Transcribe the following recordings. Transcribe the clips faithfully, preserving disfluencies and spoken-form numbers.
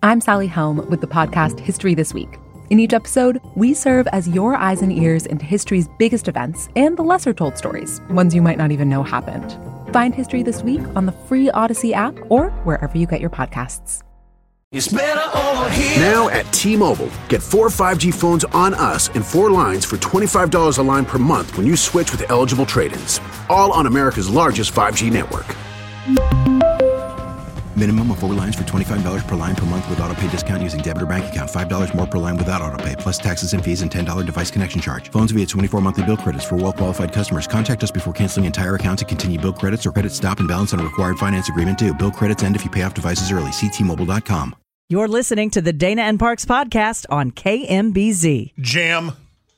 I'm Sally Helm with the podcast History This Week. In each episode, we serve as your eyes and ears into history's biggest events and the lesser-told stories, ones you might not even know happened. Find History This Week on the free Odyssey app or wherever you get your podcasts. It's better over here. Now at T-Mobile, get four five G phones on us and four lines for twenty-five dollars a line per month when you switch with eligible trade-ins. All on America's largest five G network. Minimum of four lines for twenty-five dollars per line per month with auto pay discount using debit or bank account. five dollars more per line without auto pay, plus taxes and fees and ten dollars device connection charge. Phones via twenty-four monthly bill credits for well-qualified customers. Contact us before canceling entire account to continue bill credits or credit stop and balance on a required finance agreement due. Bill credits end if you pay off devices early. See T Mobile dot com. You're listening to the Dana and Parks podcast on K M B Z. Jam.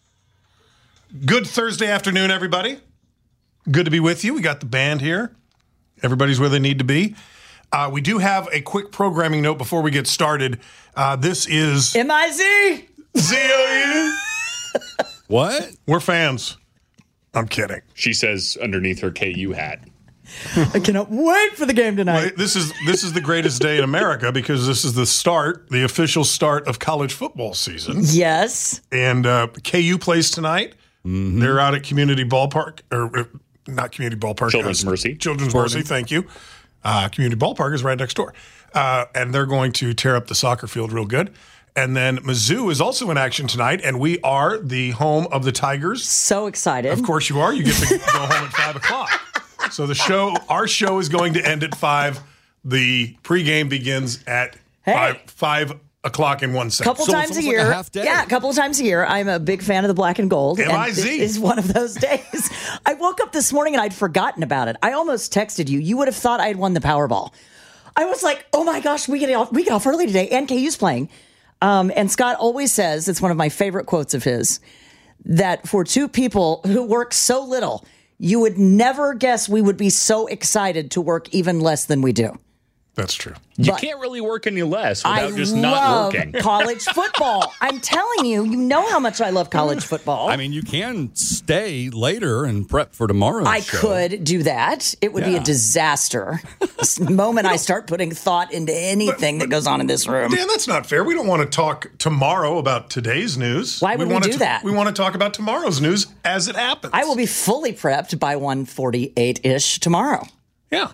Good Thursday afternoon, everybody. Good to be with you. We got the band here. Everybody's where they need to be. Uh, we do have a quick programming note before we get started. Uh, this is M I Z. Z O U. What? We're fans. I'm kidding. She says underneath her K U hat. I cannot wait for the game tonight. Well, this is this is the greatest day in America because this is the start, the official start of college football season. Yes. And uh, K U plays tonight. Mm-hmm. They're out at Community Ballpark, or uh, not Community Ballpark. Children's uh, Mercy. Children's Sporting. Mercy, thank you. Uh, Community Ballpark is right next door. Uh, and they're going to tear up the soccer field real good. And then Mizzou is also in action tonight, and we are the home of the Tigers. So excited. Of course you are. You get to go home at five o'clock. So the show, our show is going to end at five. The pregame begins at Hey. five, five o'clock in one second. couple So times it's a almost like year. a half day. Yeah, a couple of times a year. I'm a big fan of the black and gold. M I and Z. this is one of those days. I woke up this morning and I'd forgotten about it. I almost texted you. You would have thought I had won the Powerball. I was like, oh my gosh, we get off, we get off early today, and K U's playing. Um, and Scott always says, it's one of my favorite quotes of his, that for two people who work so little, you would never guess we would be so excited to work even less than we do. That's true. You But can't really work any less without I just love not working. college football. I'm telling you, you know how much I love college football. I mean, you can stay later and prep for tomorrow's I show. could do that. It would be a Yeah. disaster. The moment I start putting thought into anything that goes on in this room. Dan, that's not fair. We don't want to talk tomorrow about today's news. Why would we want do to, that? We want to talk about tomorrow's news as it happens. I will be fully prepped by one forty-eight-ish tomorrow. Yeah.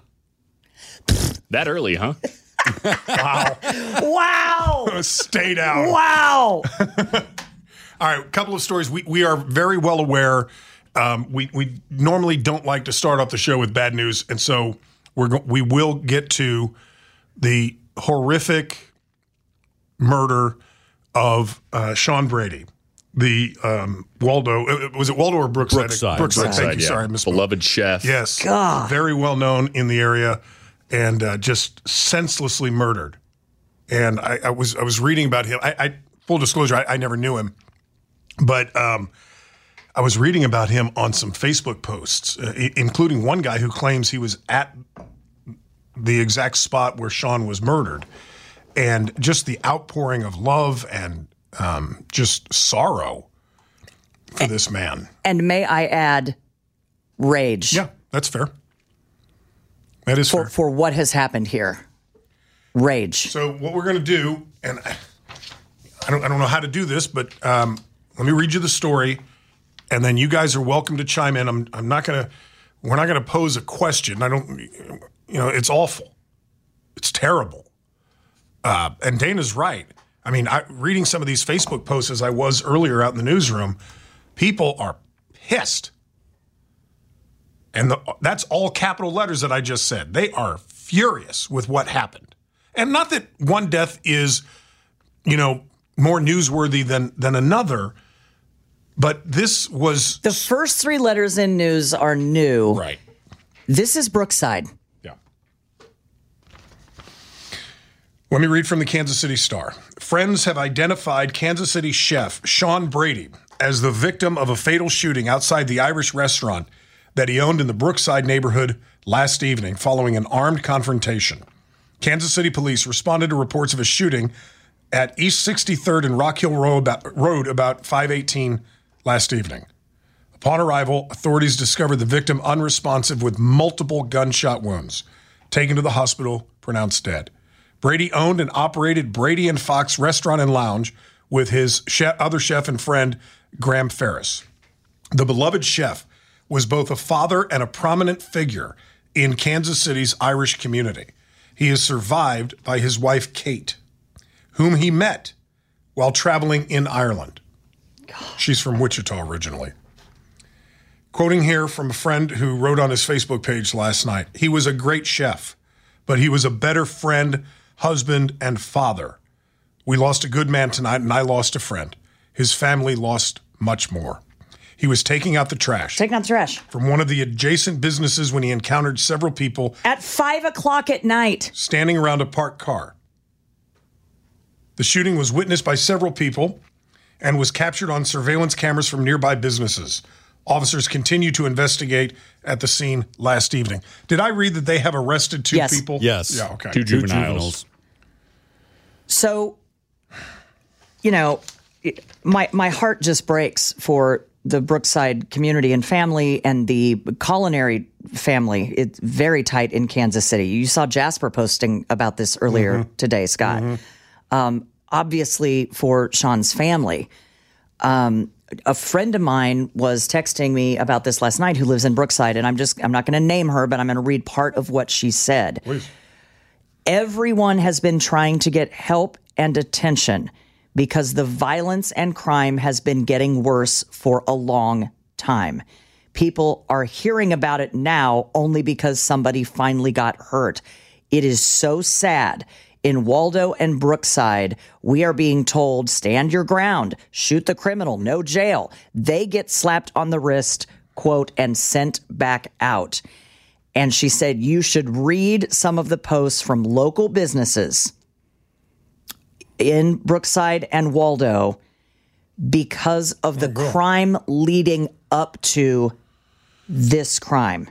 That early, huh? Wow. Wow. Stay down. Wow. All right, a couple of stories. We we are very well aware. Um, we we normally don't like to start off the show with bad news, and so we're go- we will get to the horrific murder of uh, Sean Brady, the um, Waldo. uh, Was it Waldo or Brookside? Brookside. Brookside. Thank Brookside, you. yeah. Sorry, I misspoke. Beloved chef. Yes, God. very well known in the area, and uh, just senselessly murdered. And I, I was I was reading about him. I, I full disclosure, I, I never knew him, but um, I was reading about him on some Facebook posts, uh, I- including one guy who claims he was at the exact spot where Sean was murdered, and just the outpouring of love and um, just sorrow for this man. And may I add, rage Yeah, that's fair. That is for, fair. for what has happened here. Rage. So what we're going to do, and I I don't, I don't know how to do this, but um, let me read you the story, and then you guys are welcome to chime in. I'm, I'm not going to, we're not going to pose a question. I don't, you know, it's awful. It's terrible. Uh, and Dana's right. I mean, I, reading some of these Facebook posts as I was earlier out in the newsroom, people are pissed. And the, that's all capital letters that I just said. They are furious with what happened. And not that one death is, you know, more newsworthy than than another, but this was The first three letters in news are new. right. This is Brookside. Yeah. Let me read from the Kansas City Star. Friends have identified Kansas City chef Sean Brady as the victim of a fatal shooting outside the Irish restaurant that he owned in the Brookside neighborhood last evening following an armed confrontation. Kansas City police responded to reports of a shooting at East sixty-third and Rock Hill Road about, Road about five eighteen last evening. Upon arrival, authorities discovered the victim unresponsive with multiple gunshot wounds. Taken to the hospital, pronounced dead. Brady owned and operated Brady and Fox Restaurant and Lounge with his chef, other chef and friend, Graham Ferris. The beloved chef was both a father and a prominent figure in Kansas City's Irish community. He is survived by his wife, Kate, whom he met while traveling in Ireland. She's from Wichita originally. Quoting here from a friend who wrote on his Facebook page last night, he was a great chef, but he was a better friend, husband, and father. We lost a good man tonight, and I lost a friend. His family lost much more. He was taking out the trash. Taking out the trash. From one of the adjacent businesses when he encountered several people. At five o'clock at night. Standing around a parked car. The shooting was witnessed by several people and was captured on surveillance cameras from nearby businesses. Officers continue to investigate at the scene last evening. Did I read that they have arrested two yes. people? Yes. Yeah, okay. Two Two juveniles. juveniles. So, you know, it- my my heart just breaks for the Brookside community and family and the culinary family. It's very tight in Kansas City. You saw Jasper posting about this earlier Mm-hmm. today, Scott. Mm-hmm. Um, obviously, for Sean's family. Um, a friend of mine was texting me about this last night who lives in Brookside, and I'm just, I'm not going to name her, but I'm going to read part of what she said. Please. Everyone has been trying to get help and attention because the violence and crime has been getting worse for a long time. People are hearing about it now only because somebody finally got hurt. It is so sad. In Waldo and Brookside, we are being told, stand your ground, shoot the criminal, no jail. They get slapped on the wrist, quote, and sent back out. And she said, you should read some of the posts from local businesses in Brookside and Waldo because of the crime leading up to this crime.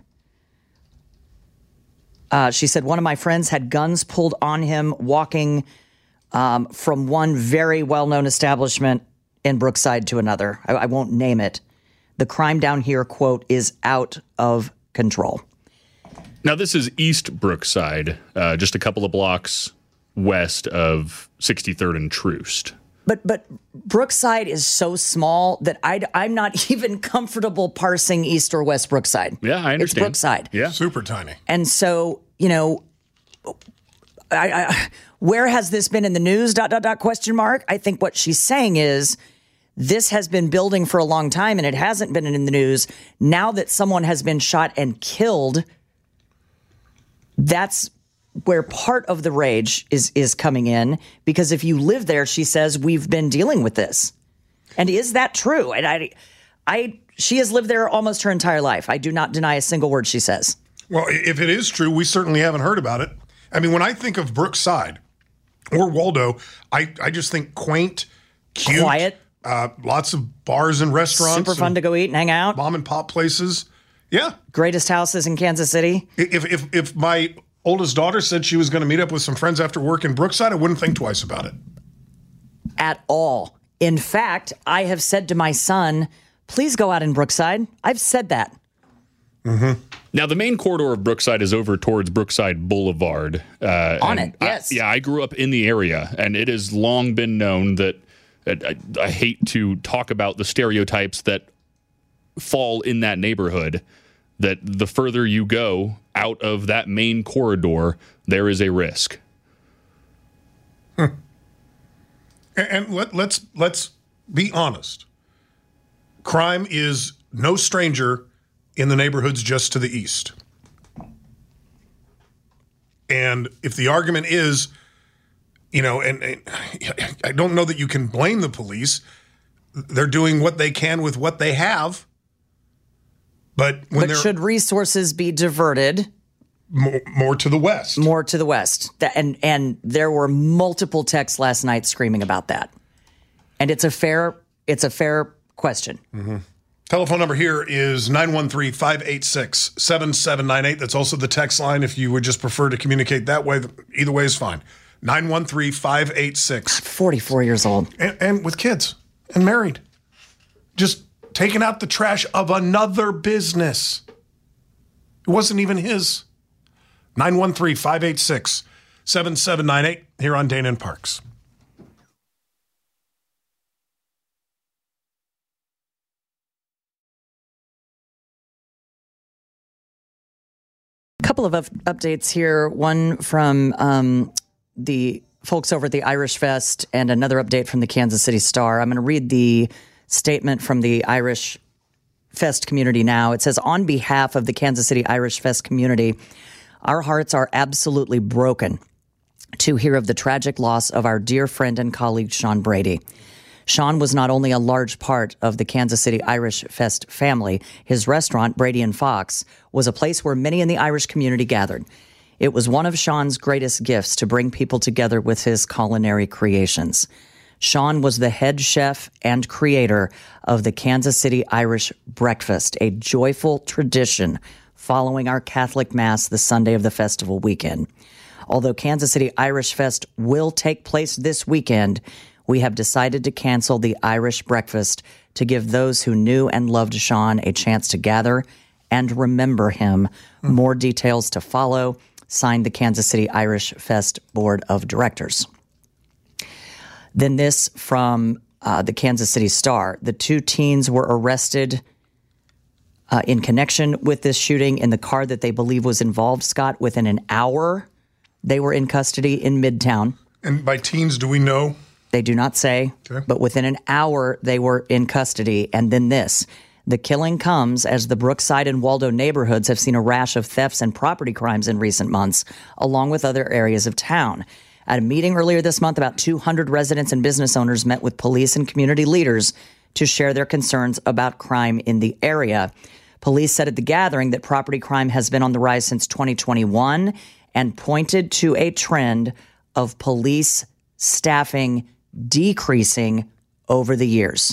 Uh, she said, one of my friends had guns pulled on him walking um, from one very well-known establishment in Brookside to another. I, I won't name it. The crime down here, quote, is out of control. Now, this is East Brookside, uh, just a couple of blocks west of sixty-third and Troost. But but Brookside is so small that I, I'm not even comfortable parsing East or West Brookside. Yeah, I understand. It's Brookside. Yeah. Super tiny. And so, you know, I, I, where has this been in the news, dot, dot, dot, question mark? I think what she's saying is this has been building for a long time and it hasn't been in the news. Now that someone has been shot and killed, that's where part of the rage is is coming in, because if you live there, she says, we've been dealing with this. And is that true? And I, I, she has lived there almost her entire life. I do not deny a single word she says. Well, if it is true, we certainly haven't heard about it. I mean, when I think of Brookside or Waldo, I, I just think quaint, cute, Quiet. uh, lots of bars and restaurants. Super fun and to go eat and hang out. mom and pop places. Yeah. Greatest houses in Kansas City. If if if my oldest daughter said she was going to meet up with some friends after work in Brookside, I wouldn't think twice about it. At all. In fact, I have said to my son, please go out in Brookside. I've said that. Mm-hmm. Now, the main corridor of Brookside is over towards Brookside Boulevard. Uh, On and it, yes. I, yeah, I grew up in the area, and it has long been known that, that I, I hate to talk about the stereotypes that fall in that neighborhood, that the further you go out of that main corridor, there is a risk. Hmm. And, and let, let's let's be honest. Crime is no stranger in the neighborhoods just to the east. And if the argument is, you know, and, and I don't know that you can blame the police. They're doing what they can with what they have. But when But they're should resources be diverted more, more to the west, more to the west? That, and and there were multiple texts last night screaming about that. And it's a fair it's a fair question. Mm-hmm. Telephone number here is nine one three, five eight six, seven seven nine eight. That's also the text line if you would just prefer to communicate that way. Either way is fine. nine one three, five eight six. forty-four years old. And, and with kids and married. Just taking out the trash of another business. It wasn't even his. nine one three, five eight six, seven seven nine eight here on Dana and Parks. A couple of up- updates here. One from um, the folks over at the Irish Fest and another update from the Kansas City Star. I'm going to read the statement from the Irish Fest community now. It says, on behalf of the Kansas City Irish Fest community, our hearts are absolutely broken to hear of the tragic loss of our dear friend and colleague, Sean Brady. Sean was not only a large part of the Kansas City Irish Fest family, his restaurant, Brady and Fox, was a place where many in the Irish community gathered. It was one of Sean's greatest gifts to bring people together with his culinary creations. Sean was the head chef and creator of the Kansas City Irish Breakfast, a joyful tradition following our Catholic Mass the Sunday of the festival weekend. Although Kansas City Irish Fest will take place this weekend, we have decided to cancel the Irish Breakfast to give those who knew and loved Sean a chance to gather and remember him. Mm. More details to follow. Signed, the Kansas City Irish Fest Board of Directors. Then this from uh, the Kansas City Star. The two teens were arrested uh, in connection with this shooting in the car that they believe was involved, Scott. Within an hour, they were in custody in Midtown. And by teens, do we know? They do not say, okay. But within an hour, they were in custody. And then this. The killing comes as the Brookside and Waldo neighborhoods have seen a rash of thefts and property crimes in recent months, along with other areas of town. At a meeting earlier this month, about two hundred residents and business owners met with police and community leaders to share their concerns about crime in the area. Police said at the gathering that property crime has been on the rise since twenty twenty-one and pointed to a trend of police staffing decreasing over the years.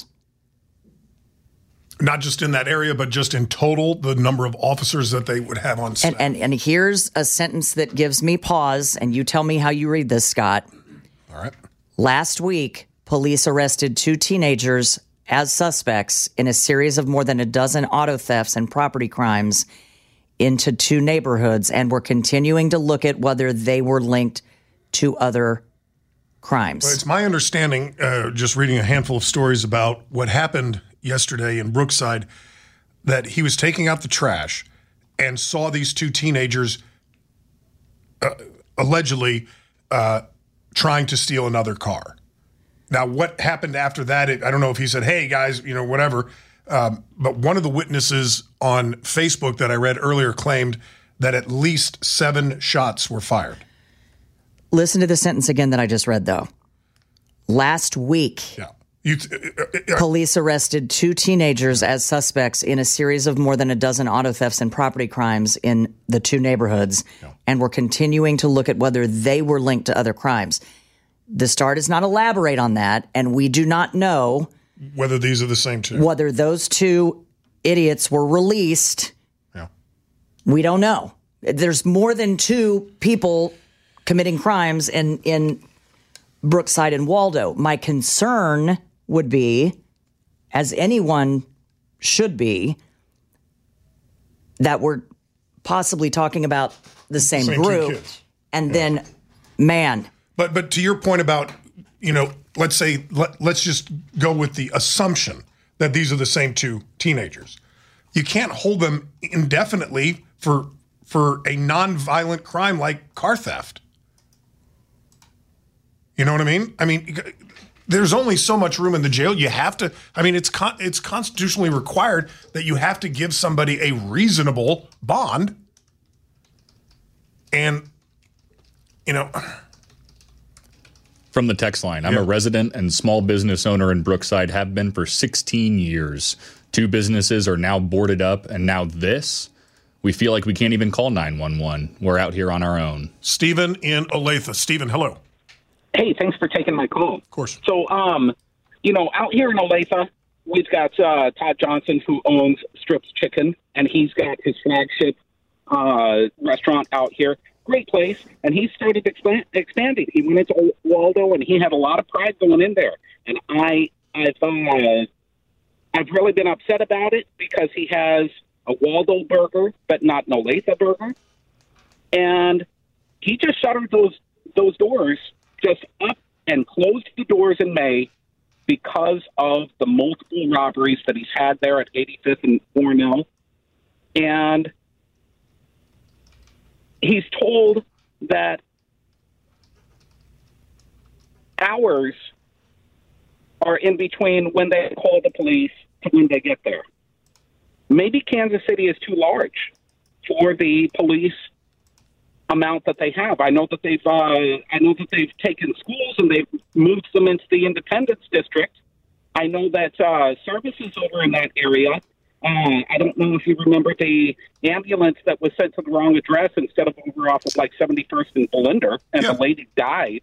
Not just in that area, but just in total, the number of officers that they would have on staff. And, and, and here's a sentence that gives me pause, and you tell me how you read this, Scott. All right. Last week, police arrested two teenagers as suspects in a series of more than a dozen auto thefts and property crimes into two neighborhoods, and were continuing to look at whether they were linked to other crimes. Well, it's my understanding, uh, just reading a handful of stories about what happened yesterday in Brookside, that he was taking out the trash and saw these two teenagers uh, allegedly uh, trying to steal another car. Now, what happened after that, it, I don't know if he said, hey, guys, you know, whatever. Um, but one of the witnesses on Facebook that I read earlier claimed that at least seven shots were fired. Listen to the sentence again that I just read, though. Last week. Yeah. You, uh, uh, Police arrested two teenagers as suspects in a series of more than a dozen auto thefts and property crimes in the two neighborhoods, yeah. and were continuing to look at whether they were linked to other crimes. The Star does not elaborate on that, and we do not know whether these are the same two. Whether those two idiots were released. Yeah. We don't know. There's more than two people committing crimes in, in Brookside and Waldo. My concern would be, as anyone should be, that we're possibly talking about the same, same group. And yeah. then, man. But but to your point about, you know, let's say, let, let's just go with the assumption that these are the same two teenagers. You can't hold them indefinitely for for a nonviolent crime like car theft. You know what I mean? I mean, there's only so much room in the jail. You have to, I mean, it's con, it's constitutionally required that you have to give somebody a reasonable bond. And, you know. From the text line, I'm yeah. a resident and small business owner in Brookside, have been for sixteen years. Two businesses are now boarded up, and now this, we feel like we can't even call nine one one. We're out here on our own. Stephen in Olathe. Stephen, hello. Hey, thanks for taking my call. Of course. So, um, you know, out here in Olathe, we've got uh, Todd Johnson, who owns Strips Chicken, and he's got his flagship uh, restaurant out here. Great place, and he started expand, expanding. He went into Waldo, and he had a lot of pride going in there. And I, I've, uh, I've really been upset about it because he has a Waldo burger, but not an Olathe burger. And he just shuttered those those doors, just up and closed the doors in May because of the multiple robberies that he's had there at eighty-fifth and Cornell. And he's told that hours are in between when they call the police to when they get there. Maybe Kansas City is too large for the police amount that they have. I know that they've uh, I know that they've taken schools and they've moved them into the Independence District. I know that uh, services over in that area. Uh, I don't know if you remember the ambulance that was sent to the wrong address instead of over off of like seventy-first and Bolinder, and yeah. the lady died.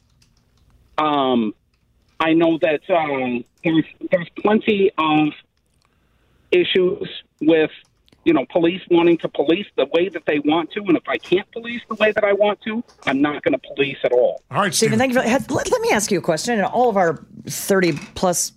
Um, I know that uh, there's there's plenty of issues with, you know, police wanting to police the way that they want to, and if I can't police the way that I want to, I'm not going to police at all. All right, Stephen, thank you. For, let, let me ask you a question. In all of our thirty plus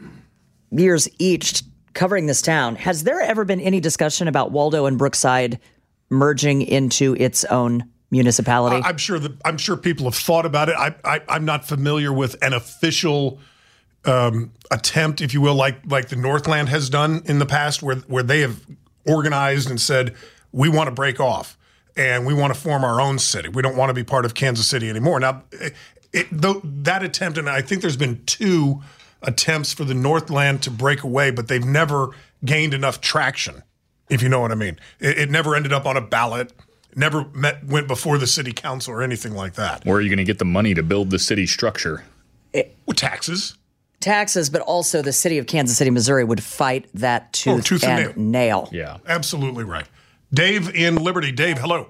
years each covering this town, has there ever been any discussion about Waldo and Brookside merging into its own municipality? Uh, I'm sure that I'm sure people have thought about it. I, I I'm not familiar with an official um, attempt, if you will, like like the Northland has done in the past, where where they have organized and said, we want to break off and we want to form our own city. We don't want to be part of Kansas City anymore. Now, it, it, though, that attempt, and I think there's been two attempts for the Northland to break away, but they've never gained enough traction, if you know what I mean. It, it never ended up on a ballot, never met, went before the city council or anything like that. Where are you going to get the money to build the city structure? It, well, taxes. Taxes, but also the city of Kansas City, Missouri would fight that tooth, oh, tooth and, and nail. nail. Yeah. Absolutely right. Dave in Liberty. Dave, hello.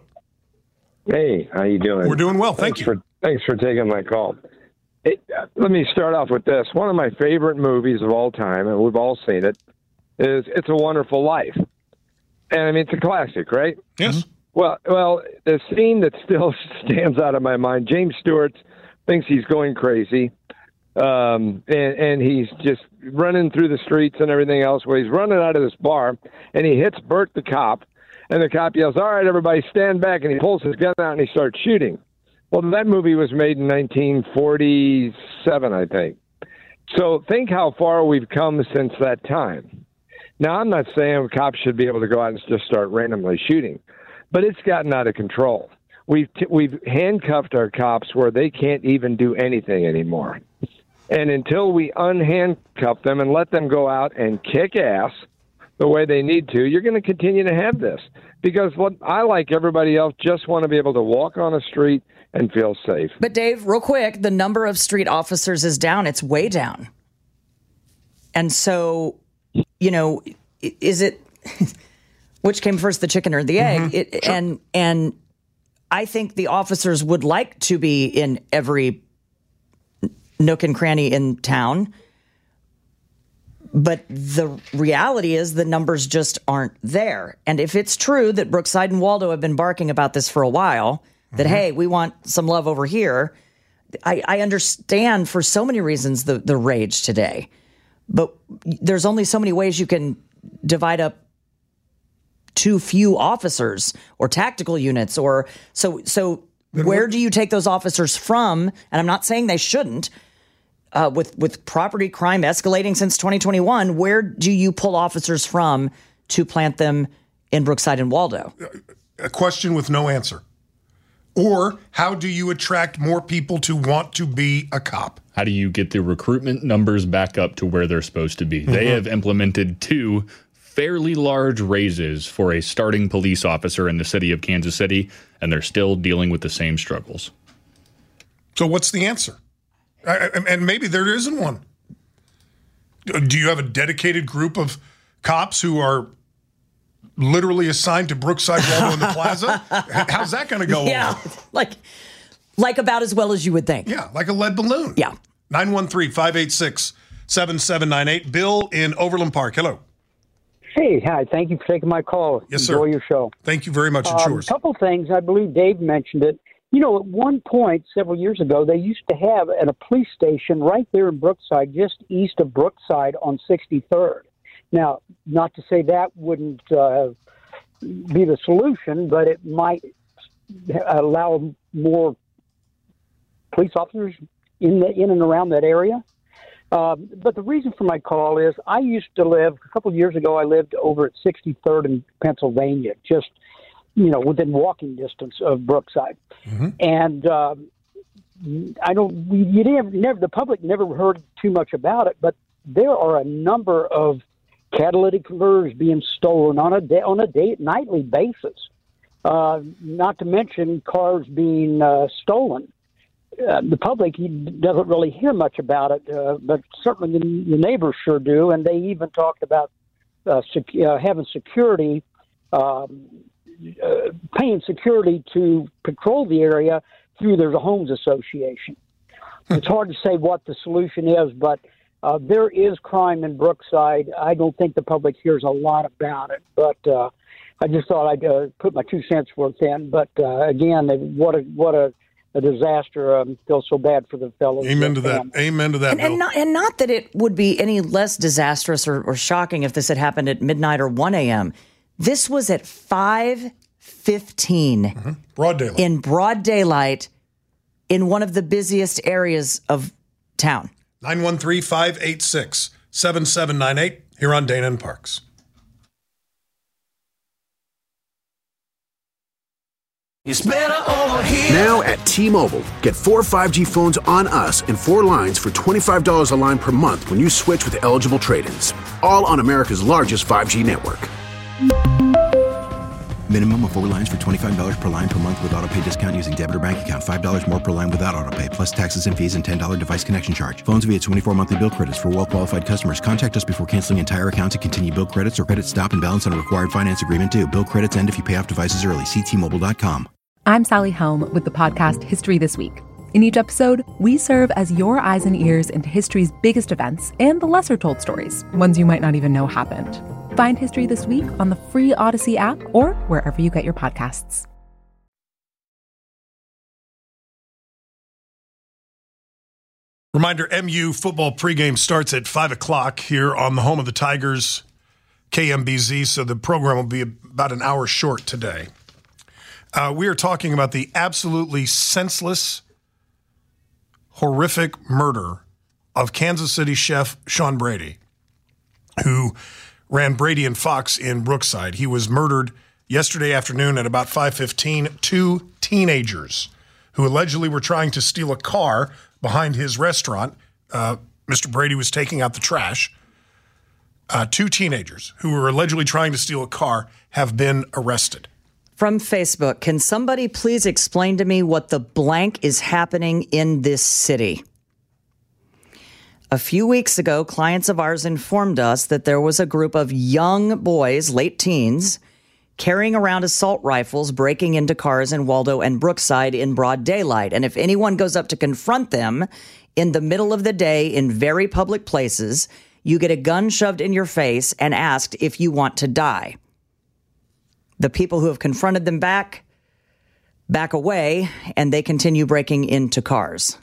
Hey, how you doing? We're doing well, thank thanks you. For, thanks for taking my call. It, uh, let me start off with this. One of my favorite movies of all time, and we've all seen it, is It's a Wonderful Life. And, I mean, it's a classic, right? Yes. Mm-hmm. Well, well, the scene that still stands out of my mind, James Stewart thinks he's going crazy, um, and, and he's just running through the streets and everything else. Well, he's running out of this bar, and he hits Bert the cop, and the cop yells, "All right, everybody, stand back," and he pulls his gun out and he starts shooting. Well, that movie was made in nineteen forty-seven, I think. So think how far we've come since that time. Now, I'm not saying cops should be able to go out and just start randomly shooting, but it's gotten out of control. We've t- we've handcuffed our cops where they can't even do anything anymore. And until we unhandcuff them and let them go out and kick ass the way they need to, you're going to continue to have this. Because what I, like everybody else, just want to be able to walk on a street and feel safe. But Dave, real quick, the number of street officers is down. It's way down. And so, you know, is it which came first, the chicken or the egg? Mm-hmm. It, sure. And and I think the officers would like to be in every nook and cranny in town. But the reality is the numbers just aren't there. And if it's true that Brookside and Waldo have been barking about this for a while, that, mm-hmm. hey, we want some love over here, I, I understand for so many reasons the, the rage today. But there's only so many ways you can divide up too few officers or tactical units. or So, so where do you take those officers from? And I'm not saying they shouldn't. Uh, with, with property crime escalating since twenty twenty-one, where do you pull officers from to plant them in Brookside and Waldo? A question with no answer. Or how do you attract more people to want to be a cop? How do you get the recruitment numbers back up to where they're supposed to be? Mm-hmm. They have implemented two fairly large raises for a starting police officer in the city of Kansas City, and they're still dealing with the same struggles. So what's the answer? I, and maybe there isn't one. Do you have a dedicated group of cops who are literally assigned to Brookside, Waldo, and the Plaza? How's that going to go? Yeah, over? like like about as well as you would think. Yeah, like a lead balloon. Yeah. nine one three, five eight six, seven seven nine eight. Bill in Overland Park. Hello. Hey, hi. Thank you for taking my call. Yes, sir. Enjoy your show. Thank you very much. It's um, yours. A couple things. I believe Dave mentioned it. You know, at one point several years ago, they used to have at a police station right there in Brookside, just east of Brookside on sixty-third. Now, not to say that wouldn't uh, be the solution, but it might allow more police officers in the in and around that area. Um, but the reason for my call is I used to live, a couple of years ago, I lived over at sixty-third in Pennsylvania, just, you know, within walking distance of Brookside. Mm-hmm. And um, I don't, you didn't, never, the public never heard too much about it, but there are a number of catalytic converters being stolen on a day, on a day, nightly basis. Uh, not to mention cars being uh, stolen. Uh, the public doesn't really hear much about it, uh, but certainly the, the neighbors sure do, and they even talked about uh, sec- uh, having security, um, uh, paying security to patrol the area through their homes association. It's hard to say what the solution is, but uh, there is crime in Brookside. I don't think the public hears a lot about it, but uh, I just thought I'd uh, put my two cents worth in. But uh, again, what a what a a disaster. Um, feel so bad for the fellows. Amen to that. Amen to that. And, and, not, and not that it would be any less disastrous or, or shocking if this had happened at midnight or one a.m. This was at five fifteen. Mm-hmm. Broad daylight. In broad daylight in one of the busiest areas of town. nine one three, five eight six, seven seven nine eight here on Dana and Parks. It's better over here. Now at T-Mobile, get four five G phones on us and four lines for twenty-five dollars a line per month when you switch with eligible trade-ins. All on America's largest five G network. Minimum of four lines for twenty-five dollars per line per month with auto pay discount using debit or bank account. five dollars more per line without auto pay, plus taxes and fees and ten dollars device connection charge. Phones via twenty-four monthly bill credits for well-qualified customers. Contact us before canceling entire account to continue bill credits or credit stop and balance on a required finance agreement due. Bill credits end if you pay off devices early. See T Mobile dot com. I'm Sally Helm with the podcast History This Week. In each episode, we serve as your eyes and ears into history's biggest events and the lesser-told stories, ones you might not even know happened. Find History This Week on the free Odyssey app or wherever you get your podcasts. Reminder, M U football pregame starts at five o'clock here on the home of the Tigers, K M B Z, so the program will be about an hour short today. Uh, we are talking about the absolutely senseless, horrific murder of Kansas City chef Sean Brady, who ran Brady and Fox in Brookside. He was murdered yesterday afternoon at about five fifteen. Two teenagers who allegedly were trying to steal a car behind his restaurant. Uh, Mister Brady was taking out the trash. Uh, two teenagers who were allegedly trying to steal a car have been arrested. From Facebook, can somebody please explain to me what the blank is happening in this city? A few weeks ago, clients of ours informed us that there was a group of young boys, late teens, carrying around assault rifles, breaking into cars in Waldo and Brookside in broad daylight. And if anyone goes up to confront them in the middle of the day in very public places, you get a gun shoved in your face and asked if you want to die. The people who have confronted them back, back away, and they continue breaking into cars.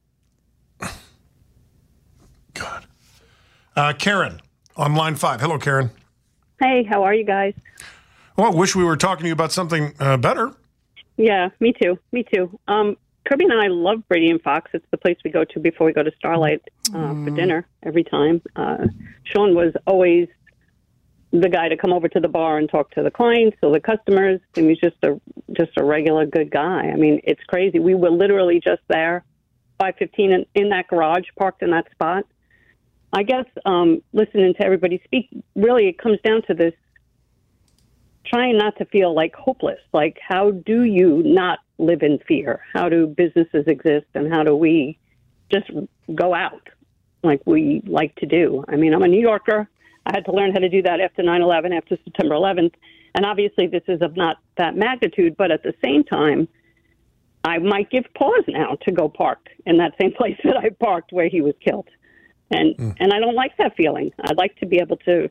God. Uh, Karen, on line five. Hello, Karen. Hey, how are you guys? Well, I wish we were talking to you about something uh, better. Yeah, me too. Me too. Um, Kirby and I love Brady and Fox. It's the place we go to before we go to Starlight uh, mm. for dinner every time. Uh, Sean was always the guy to come over to the bar and talk to the clients or the customers. And he's just a just a regular good guy. I mean, it's crazy. We were literally just there, five fifteen, in, in that garage, parked in that spot. I guess um, listening to everybody speak, really it comes down to this, trying not to feel like hopeless. Like, how do you not live in fear? How do businesses exist, and how do we just go out like we like to do? I mean, I'm a New Yorker. I had to learn how to do that after nine eleven, after September eleventh. And obviously this is of not that magnitude, but at the same time, I might give pause now to go park in that same place that I parked where he was killed. And mm. and I don't like that feeling. I'd like to be able to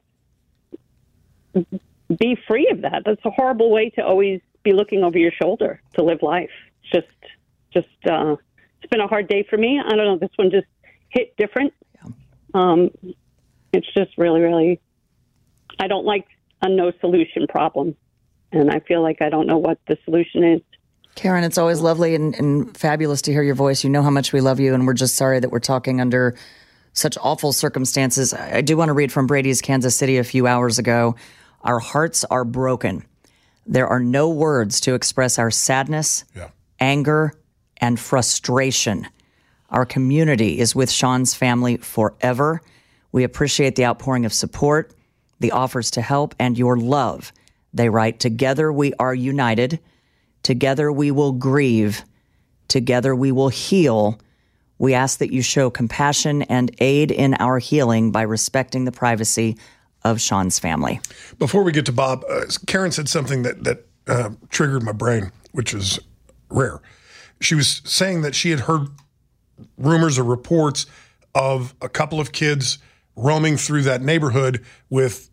be free of that. That's a horrible way to always be looking over your shoulder to live life. It's just, just uh, it's been a hard day for me. I don't know. This one just hit different. Yeah. Um, it's just really, really, I don't like a no solution problem. And I feel like I don't know what the solution is. Karen, it's always lovely and, and fabulous to hear your voice. You know how much we love you, and we're just sorry that we're talking under such awful circumstances. I do want to read from Brady's Kansas City a few hours ago. Our hearts are broken. There are no words to express our sadness, yeah. anger, and frustration. Our community is with Sean's family forever. We appreciate the outpouring of support, the offers to help, and your love. They write, together we are united. Together we will grieve. Together we will heal. We ask that you show compassion and aid in our healing by respecting the privacy of Sean's family. Before we get to Bob, uh, Karen said something that, that uh, triggered my brain, which is rare. She was saying that she had heard rumors or reports of a couple of kids roaming through that neighborhood with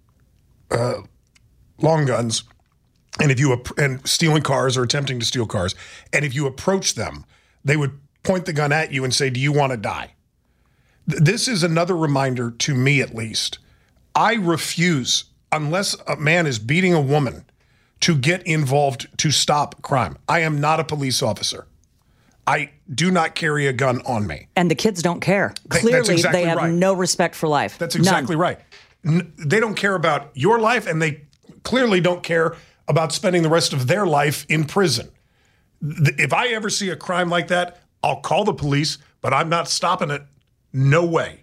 uh, long guns. And if you and stealing cars or attempting to steal cars, and if you approach them, they would point the gun at you and say, "Do you want to die?" Th- this is another reminder to me, at least. I refuse, unless a man is beating a woman, to get involved to stop crime. I am not a police officer. I do not carry a gun on me. And the kids don't care. They, Clearly, exactly they have right. no respect for life. That's exactly None. right. N- they don't care about your life, and they clearly don't care about spending the rest of their life in prison. Th- if I ever see a crime like that, I'll call the police, but I'm not stopping it. No way.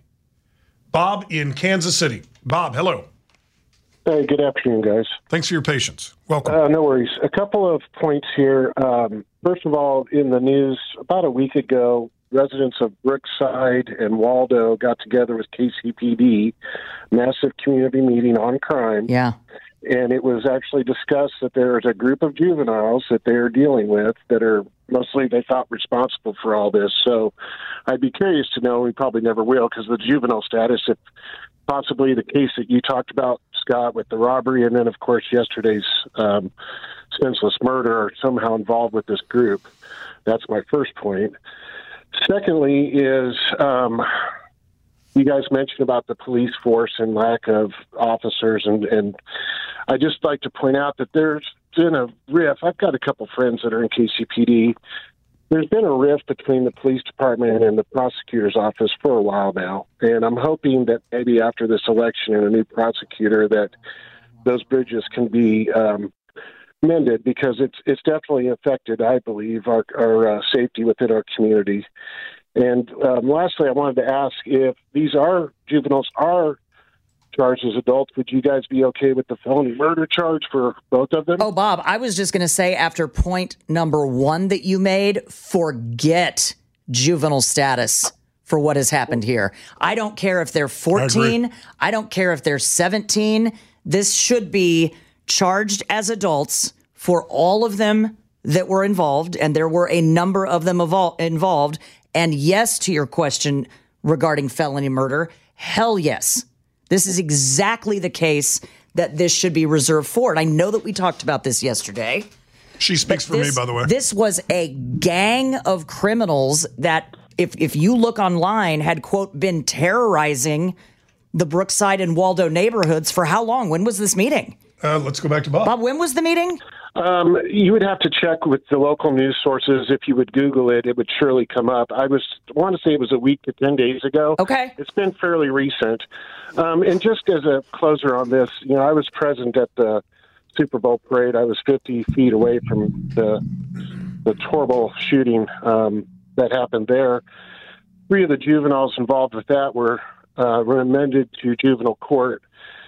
Bob in Kansas City. Bob, hello. Hey, good afternoon, guys. Thanks for your patience. Welcome. Uh, no worries. A couple of points here. Um, first of all, in the news about a week ago, residents of Brookside and Waldo got together with K C P D, massive community meeting on crime. Yeah. And it was actually discussed that there's a group of juveniles that they're dealing with that are mostly, they thought, responsible for all this. So I'd be curious to know, we probably never will, because the juvenile status, if possibly the case that you talked about, Scott, with the robbery, and then, of course, yesterday's um, senseless murder are somehow involved with this group. That's my first point. Secondly is, um, you guys mentioned about the police force and lack of officers, and, and I just like to point out that there's been a rift. I've got a couple friends that are in K C P D. There's been a rift between the police department and the prosecutor's office for a while now, and I'm hoping that maybe after this election and a new prosecutor that those bridges can be um, mended, because it's it's definitely affected, I believe, our, our uh, safety within our community. And um, lastly, I wanted to ask, if these are juveniles are charged as adults, would you guys be okay with the felony murder charge for both of them? Oh, Bob, I was just going to say, after point number one that you made, forget juvenile status for what has happened here. I don't care if they're fourteen. I, I don't care if they're seventeen. This should be charged as adults for all of them that were involved, and there were a number of them evol- involved. And yes, to your question regarding felony murder, hell yes. This is exactly the case that this should be reserved for. And I know that we talked about this yesterday. She speaks for this, me, by the way. This was a gang of criminals that, if if you look online, had, quote, been terrorizing the Brookside and Waldo neighborhoods for how long? When was this meeting? Uh, let's go back to Bob. Bob, when was the meeting? Um, you would have to check with the local news sources. If you would Google it, it would surely come up. I was I want to say it was a week to ten days ago. Okay. It's been fairly recent. Um, and just as a closer on this, you know, I was present at the Super Bowl parade. I was fifty feet away from the the horrible shooting um, that happened there. Three of the juveniles involved with that were uh, remanded to juvenile court.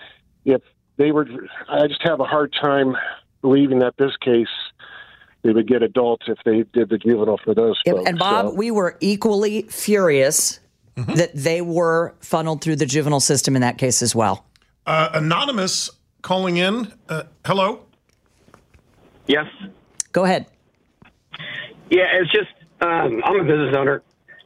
If they were, I just have a hard time believing that this case they would get adults if they did the juvenile for those Yep. folks. And Bob, so. we were equally furious mm-hmm. that they were funneled through the juvenile system in that case as well. Uh, anonymous calling in. Uh, hello. Yes. Go ahead. Yeah, it's just um, I'm a business owner.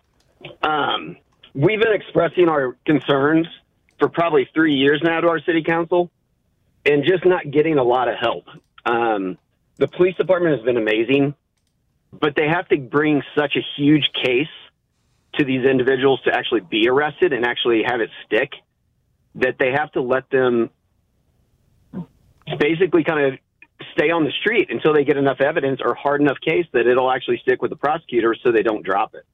Um, we've been expressing our concerns for probably three years now to our city council, and just not getting a lot of help. Um, the police department has been amazing, but they have to bring such a huge case to these individuals to actually be arrested and actually have it stick, that they have to let them basically kind of stay on the street until they get enough evidence or hard enough case that it'll actually stick with the prosecutor so they don't drop it.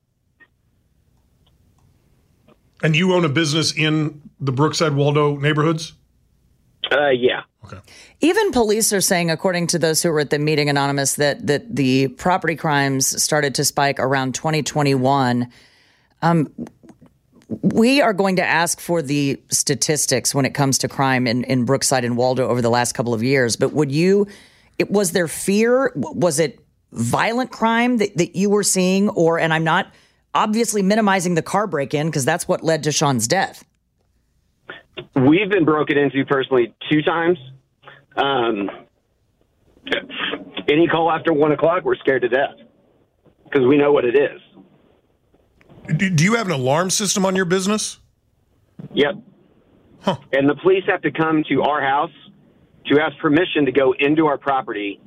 And you own a business in the Brookside Waldo neighborhoods? Uh, yeah. Okay. Even police are saying, according to those who were at the meeting, Anonymous, that that the property crimes started to spike around twenty twenty-one. Um, we are going to ask for the statistics when it comes to crime in, in Brookside and Waldo over the last couple of years. But would you, it, was there fear? Was it violent crime that, that you were seeing? Or, and I'm not obviously minimizing the car break-in because that's what led to Sean's death. We've been broken into personally two times. Um, any call after one o'clock, we're scared to death because we know what it is. Do, do you have an alarm system on your business? Yep. Huh. And the police have to come to our house to ask permission to go into our property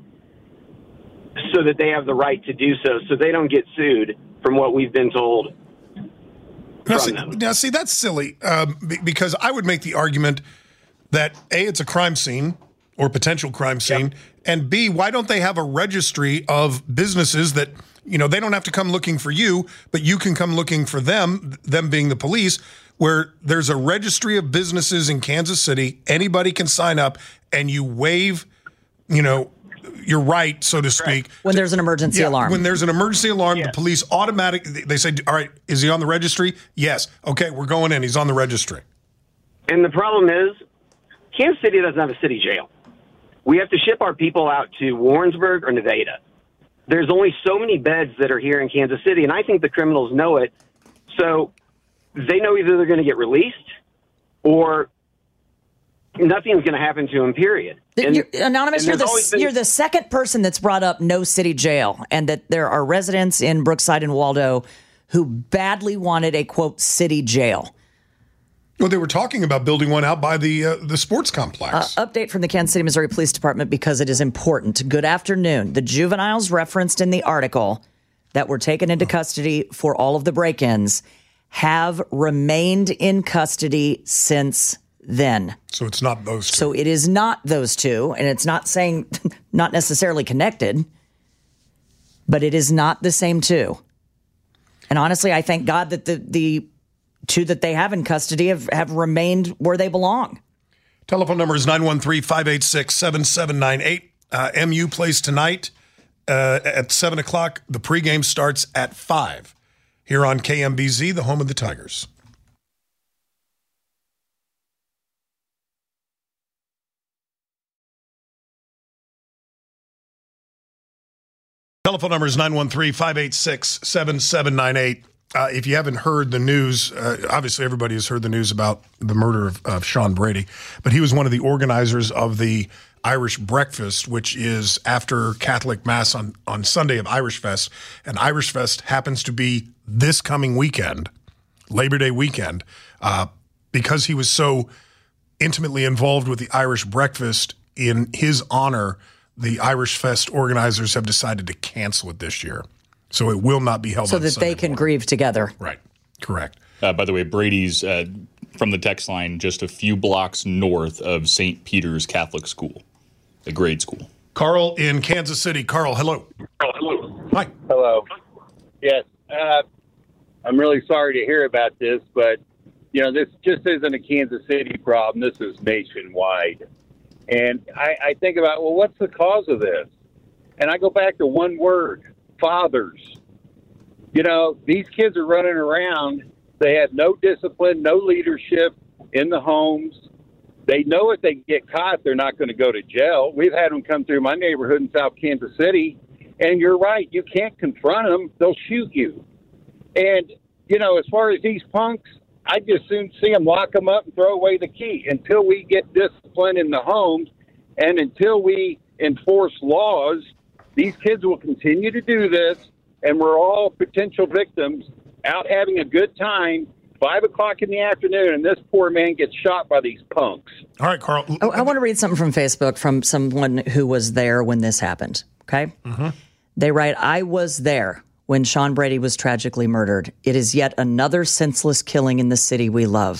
so that they have the right to do so, so they don't get sued from what we've been told. Now see, now, see, that's silly um, b- because I would make the argument that A, it's a crime scene or potential crime scene, yep. And B, why don't they have a registry of businesses that, you know, they don't have to come looking for you, but you can come looking for them, them being the police, where there's a registry of businesses in Kansas City, anybody can sign up, and you waive, you know, your right, so to speak. When there's an emergency yeah, alarm. When there's an emergency alarm, yeah. the police automatic, they say, all right, is he on the registry? Yes. Okay, we're going in. He's on the registry. And the problem is, Kansas City doesn't have a city jail. We have to ship our people out to Warrensburg or Nevada. There's only so many beds that are here in Kansas City, and I think the criminals know it. So they know either they're going to get released or nothing's going to happen to them, period. And, you're, Anonymous, and you're the, been, you're the second person that's brought up no city jail, and that there are residents in Brookside and Waldo who badly wanted a, quote, city jail. Well, they were talking about building one out by the uh, the sports complex. Uh, update from the Kansas City, Missouri Police Department because it is important. Good afternoon. The juveniles referenced in the article that were taken into custody for all of the break-ins have remained in custody since then. So it's not those two. So it is not those two, and it's not saying not necessarily connected, but it is not the same two. And honestly, I thank God that the the two that they have in custody have, have remained where they belong. Telephone number is nine one three, five eight six, seven seven nine eight. Uh, M U plays tonight uh, at seven o'clock. The pregame starts at five here on K M B Z, the home of the Tigers. Telephone number is nine one three, five eight six, seven seven nine eight. Uh, if you haven't heard the news, uh, obviously everybody has heard the news about the murder of, of Sean Brady, but he was one of the organizers of the Irish Breakfast, which is after Catholic Mass on, on Sunday of Irish Fest. And Irish Fest happens to be this coming weekend, Labor Day weekend, uh, because he was so intimately involved with the Irish Breakfast. In his honor, the Irish Fest organizers have decided to cancel it this year. So it will not be held so on that Sunday they can morning. grieve together. Right. Correct. Uh, by the way, Brady's uh, from the text line just a few blocks north of Saint Peter's Catholic School, a grade school. Carl in Kansas City. Carl, hello. Oh, hello. Hi. Hello. Yes. Uh, I'm really sorry to hear about this, but, you know, this just isn't a Kansas City problem. This is nationwide. And I, I think about, well, what's the cause of this? And I go back to one word, fathers. You know, these kids are running around. They have no discipline, no leadership in the homes. They know if they get caught, they're not going to go to jail. We've had them come through my neighborhood in South Kansas City, and you're right. You can't confront them. They'll shoot you. And, you know, as far as these punks, I'd just soon see them lock them up and throw away the key until we get discipline in the homes and until we enforce laws. These kids will continue to do this, and we're all potential victims out having a good time, five o'clock in the afternoon, and this poor man gets shot by these punks. All right, Carl. I, I want to read something from Facebook from someone who was there when this happened, okay? Mm-hmm. They write, I was there when Sean Brady was tragically murdered. It is yet another senseless killing in the city we love.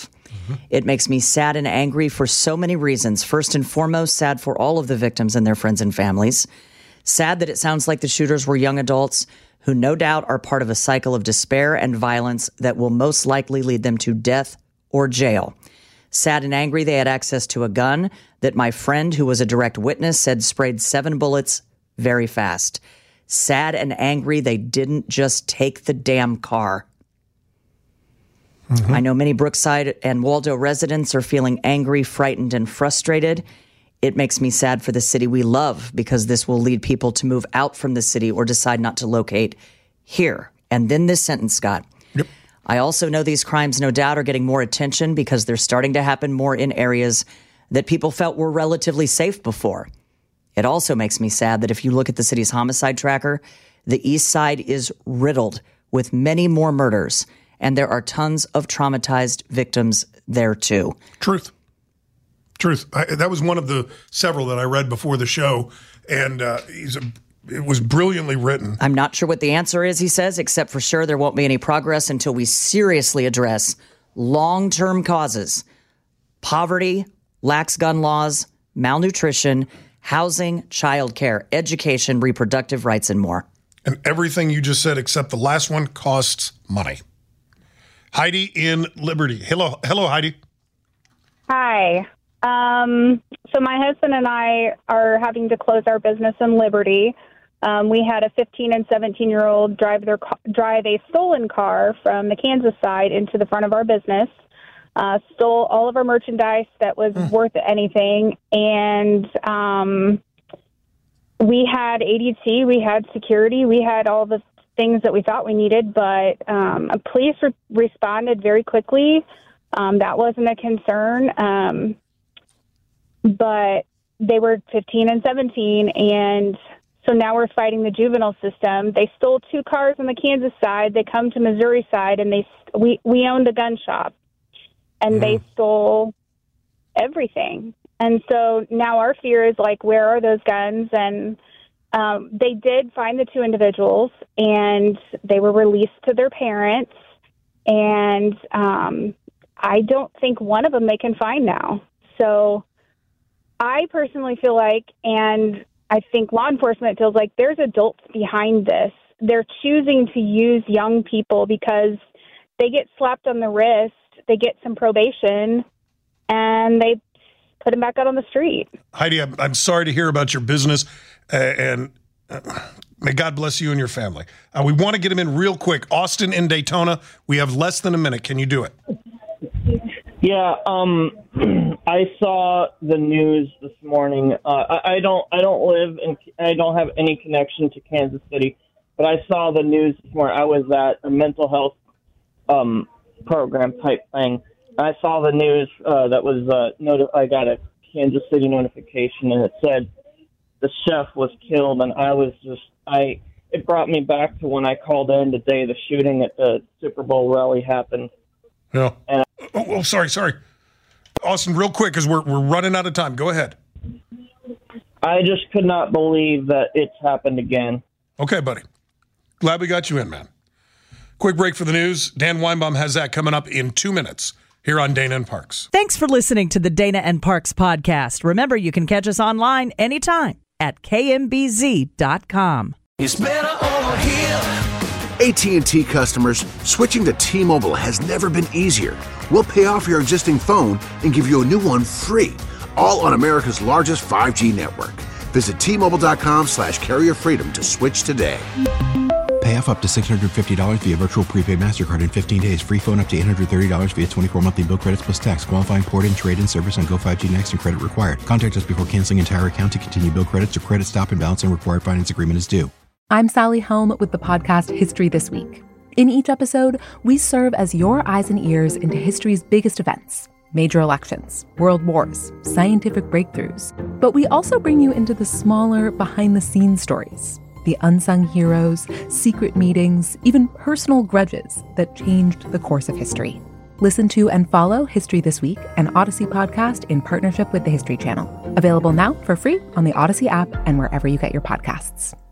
It makes me sad and angry for so many reasons. First and foremost, sad for all of the victims and their friends and families. Sad that it sounds like the shooters were young adults who no doubt are part of a cycle of despair and violence that will most likely lead them to death or jail. Sad and angry they had access to a gun that my friend, who was a direct witness, said sprayed seven bullets very fast. Sad and angry they didn't just take the damn car. Mm-hmm. I know many Brookside and Waldo residents are feeling angry, frightened, and frustrated. It makes me sad for the city we love because this will lead people to move out from the city or decide not to locate here. And then this sentence, Scott. Yep. I also know these crimes, no doubt, are getting more attention because they're starting to happen more in areas that people felt were relatively safe before. It also makes me sad that if you look at the city's homicide tracker, the East Side is riddled with many more murders, and there are tons of traumatized victims there, too. Truth. Truth. I, that was one of the several that I read before the show, and uh, he's a It was brilliantly written. I'm not sure what the answer is, he says, except for sure there won't be any progress until we seriously address long-term causes. Poverty, lax gun laws, malnutrition, housing, childcare, education, reproductive rights, and more. And everything you just said except the last one costs money. Heidi in Liberty. Hello, hello, Heidi. Hi. Um, so my husband and I are having to close our business in Liberty. Um, we had a fifteen and seventeen year old drive their drive a stolen car from the Kansas side into the front of our business, uh, stole all of our merchandise that was mm. worth anything, and um, we had A D T, we had security, we had all the things that we thought we needed, but um, police re- responded very quickly. Um, that wasn't a concern, um, but they were fifteen and seventeen, and so now we're fighting the juvenile system. They stole two cars on the Kansas side. They come to Missouri side, and they we we owned a gun shop, and mm. they stole everything. And so now our fear is like, where are those guns? And um, they did find the two individuals, and they were released to their parents. And um, I don't think one of them they can find now. So I personally feel like, and I think law enforcement feels like, there's adults behind this. They're choosing to use young people because they get slapped on the wrist, they get some probation, and they put them back out on the street. Heidi, I'm, I'm sorry to hear about your business, uh, and uh, may God bless you and your family. Uh, we want to get them in real quick. Austin in Daytona, we have less than a minute. Can you do it? Yeah, um, I saw the news this morning. Uh, I, I don't, I don't live in, I don't have any connection to Kansas City, but I saw the news this morning. I was at a mental health um, program type thing. I saw the news uh, that was uh, noti- I got a Kansas City notification, and it said the chef was killed, and I was just, I. It brought me back to when I called in the day the shooting at the Super Bowl rally happened. Yeah. And oh, oh, sorry, sorry. Austin, real quick, because we're, we're running out of time. Go ahead. I just could not believe that it's happened again. Okay, buddy. Glad we got you in, man. Quick break for the news. Dan Weinbaum has that coming up in two minutes here on Dana and Parks. Thanks for listening to the Dana and Parks podcast. Remember, you can catch us online anytime at K M B Z dot com. It's better over here. A T and T customers, switching to T-Mobile has never been easier. We'll pay off your existing phone and give you a new one free, all on America's largest five G network. Visit T-Mobile.com slash carrier freedom to switch today. Pay off up to six hundred fifty dollars via virtual prepaid MasterCard in fifteen days. Free phone up to eight hundred thirty dollars via twenty-four monthly bill credits plus tax. Qualifying port-in, trade-in service on Go five G Next and credit required. Contact us before canceling entire account to continue bill credits or credit stop and balance and required finance agreement is due. I'm Sally Helm with the podcast History This Week. In each episode, we serve as your eyes and ears into history's biggest events, major elections, world wars, scientific breakthroughs. But we also bring you into the smaller, behind-the-scenes stories, the unsung heroes, secret meetings, even personal grudges that changed the course of history. Listen to and follow History This Week, an Odyssey podcast in partnership with the History Channel. Available now for free on the Odyssey app and wherever you get your podcasts.